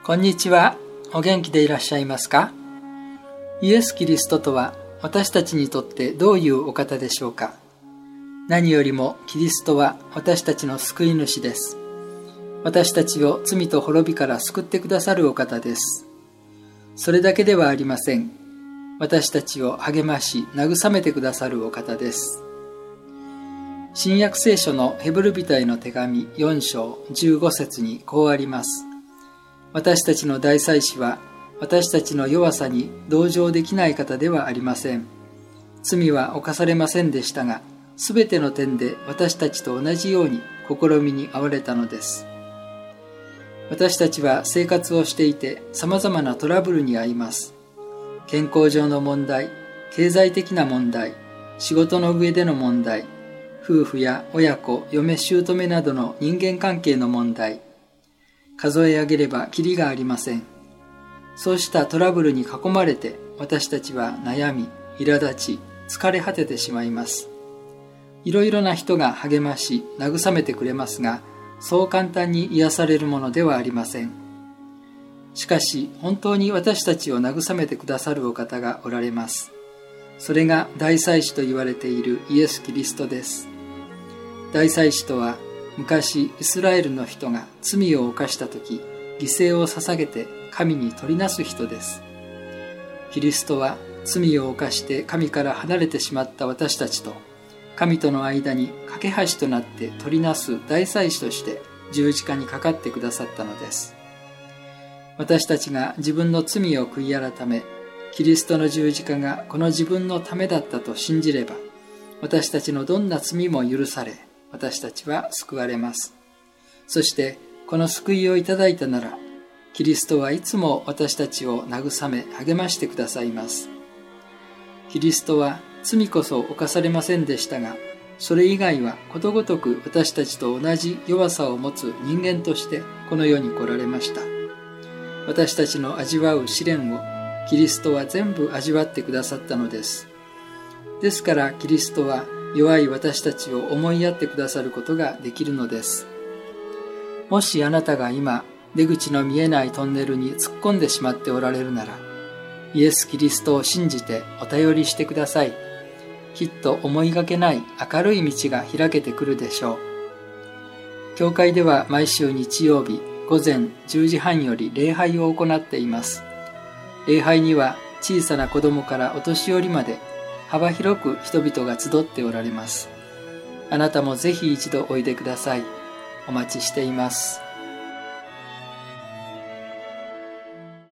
こんにちは。お元気でいらっしゃいますか？イエス・キリストとは私たちにとってどういうお方でしょうか？何よりもキリストは私たちの救い主です。私たちを罪と滅びから救ってくださるお方です。それだけではありません。私たちを励まし慰めてくださるお方です。新約聖書のヘブル人への手紙4章15節にこうあります。私たちの大祭司は私たちの弱さに同情できない方ではありません。罪は犯されませんでしたが、すべての点で私たちと同じように試みに遭われたのです。私たちは生活をしていて様々なトラブルに遭います。健康上の問題、経済的な問題、仕事の上での問題、夫婦や親子、嫁姑などの人間関係の問題、数え上げればキリがありません。そうしたトラブルに囲まれて私たちは悩み、苛立ち、疲れ果ててしまいます。いろいろな人が励まし、慰めてくれますが、そう簡単に癒されるものではありません。しかし、本当に私たちを慰めてくださるお方がおられます。それが大祭司と言われているイエス・キリストです。大祭司とは、昔イスラエルの人が罪を犯したとき、犠牲を捧げて神に取りなす人です。キリストは罪を犯して神から離れてしまった私たちと、神との間に架け橋となって取りなす大祭司として十字架にかかってくださったのです。私たちが自分の罪を悔い改め、キリストの十字架がこの自分のためだったと信じれば、私たちのどんな罪も許され、私たちは救われます。そしてこの救いをいただいたなら、キリストはいつも私たちを慰め励ましてくださいます。キリストは罪こそ犯されませんでしたが、それ以外はことごとく私たちと同じ弱さを持つ人間としてこの世に来られました。私たちの味わう試練をキリストは全部味わってくださったのです。ですからキリストは弱い私たちを思いやってくださることができるのです。もしあなたが今、出口の見えないトンネルに突っ込んでしまっておられるなら、イエス・キリストを信じてお頼りしてください。きっと思いがけない明るい道が開けてくるでしょう。教会では毎週日曜日午前10時半より礼拝を行っています。礼拝には小さな子供からお年寄りまで幅広く人々が集っておられます。あなたもぜひ一度おいでください。お待ちしています。